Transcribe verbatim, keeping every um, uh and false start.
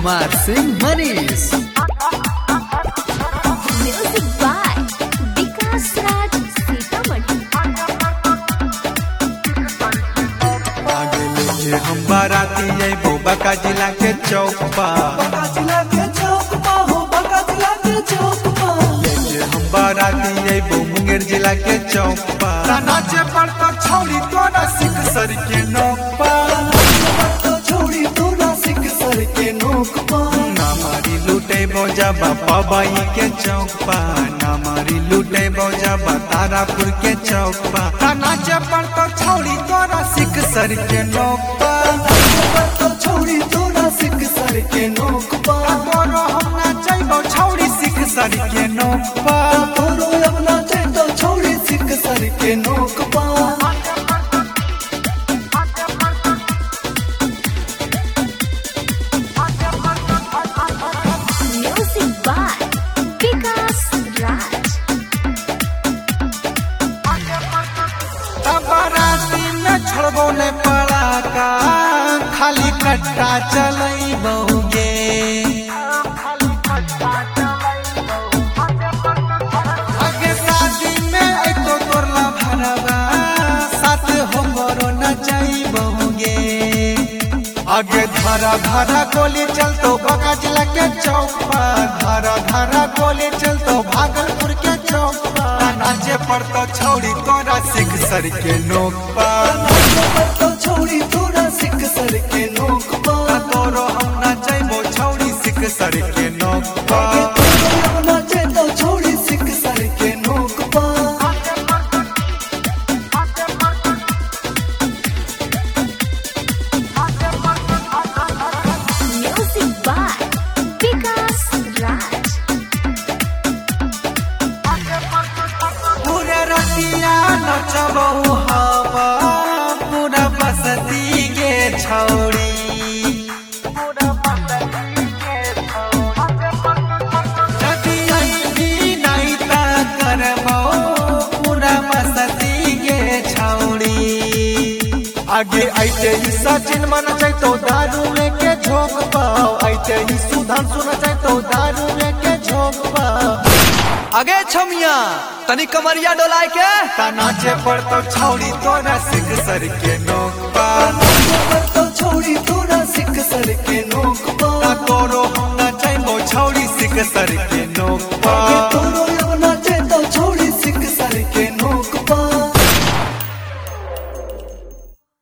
Kumar Singh Manish. Music by Vikas Raj Sitamarhi. आगे लेके हम बाराती अइबो बांका जिला के चौक पर। बांका जिला के चौक पर हो, बांका जिला के चौक पर। लेके हम बाराती अइबो मुंगेर जिला के चौक पर। नाचे पड़ता छौड़ी तोरा सिख सर के नोक पर। तो छोड़ी तोरा सिख सर के नोक पर। ना मारी लूटे बोजा बापा बाई के चौक पर। ना मारी लूटे बोजा बा तारापुर के चौक पर। नाचे पड़ता छौड़ी तोरा सिख सर के नोक पर। तो छोड़ी तोरा सिख सर के नोक पर। तोरो हम नाचैबो छौड़ी सिख सर के नोक पर। तोरो अब नाचे तो छोड़ी सिख सर के नोक पर। Music by Vikas Raj. बाराती में छोड़बो ने पड़ाका, खाली कट्टा चलैबोगे। आगे शादी में अइतो तोरला भरवा, साथ हमरो नचैबोगे। आगे धारा धारा गोली चलतो बांका जिला के चौक पर। धारा धारा गोली चलतो भागलपुर के चौक पर। नाचे पड़तो छौड़ी तोरा सिख सर के नोक पर। तो छोड़ी तोरा सिख सर के नोक पर। तोरो हम नाचैबो छौड़ी सिख सर के नोक आगे पर। तोरो अब नाचे तो छोड़ी सिख सर के नोक पर। Music by Vikas Raj. पूरा रतिया नचबो हवा, पूरा बसती के छौड़ी। जदी अइबी नहीं ता करबो पूरा बसती के छौड़ी। आगे आइते ही सचिन मन जाइतो दारू में के झोंक पाओ। आइते ही सुधान सुन जाइतो दारू में के झोंक पाओ। आगे छमिया तनी कमरिया डोलाय के नाचे पड़तो छौड़ी तोरा सिख सर के नोक पर। तो छोड़ी तोरा सिख सर के नोक पर। तोरो हम नाचैबो छौड़ी सिख सर के नोक पर।